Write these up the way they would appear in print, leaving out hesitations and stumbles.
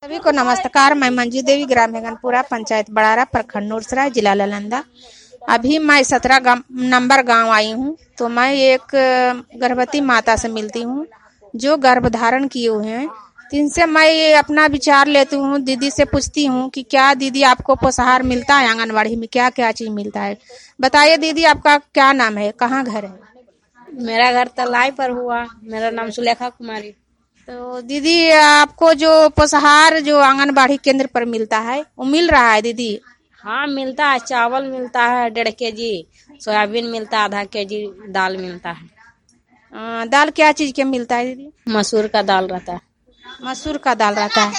सभी को नमस्कार। मैं मंजू देवी, ग्राम हेगनपुरा, पंचायत बड़ारा, प्रखंड नूरसराय, जिला नालंदा। अभी मैं 17 नंबर गांव आई हूँ। तो मैं एक गर्भवती माता से मिलती हूँ जो गर्भधारण किए हुए हैं। तो इनसे मैं अपना विचार लेती हूँ, दीदी से पूछती हूँ कि क्या दीदी आपको पोषाहार मिलता है, आंगनबाड़ी में क्या क्या चीज मिलता है? बताइए दीदी, आपका क्या नाम है, कहाँ घर है? मेरा घर तलाई पर हुआ। मेरा नाम सुलेखा कुमारी। तो दीदी, आपको जो पोषाहार जो आंगनबाड़ी केंद्र पर मिलता है वो मिल रहा है दीदी? हाँ, मिलता है। चावल मिलता है 1.5 kg, सोयाबीन मिलता है आधा kg, दाल मिलता है। दाल क्या चीज के मिलता है दीदी? मसूर का दाल रहता है। मसूर का दाल रहता है।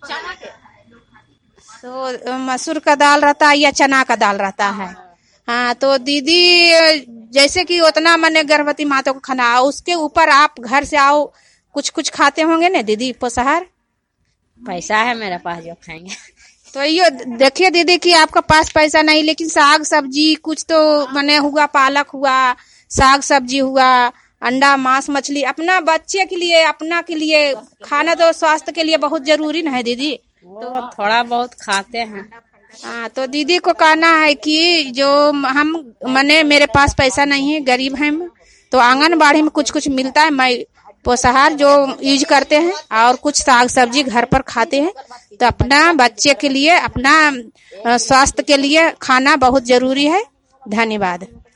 तो मसूर का दाल रहता है या चना का दाल रहता है? हाँ, तो दीदी जैसे कि उतना मैंने गर्भवती माता को खाना, उसके ऊपर आप घर से आओ कुछ कुछ खाते होंगे ना दीदी पोषाहार? पैसा है मेरे पास जो खाएंगे। तो ये देखिए दीदी कि आपका पास पैसा नहीं, लेकिन साग सब्जी कुछ तो बने हुआ, पालक हुआ, साग सब्जी हुआ, अंडा मांस मछली, अपना बच्चे के लिए अपना के लिए खाना तो स्वास्थ्य के लिए बहुत जरूरी ना है दीदी। तो थोड़ा बहुत खाते हैं। हाँ, तो दीदी को कहना है कि जो हम मेरे पास पैसा नहीं है, गरीब हैं, तो आंगनबाड़ी में कुछ कुछ मिलता है। मैं पोषाहार जो यूज करते हैं और कुछ साग सब्जी घर पर खाते हैं। तो अपना बच्चे के लिए, अपना स्वास्थ्य के लिए खाना बहुत जरूरी है। धन्यवाद।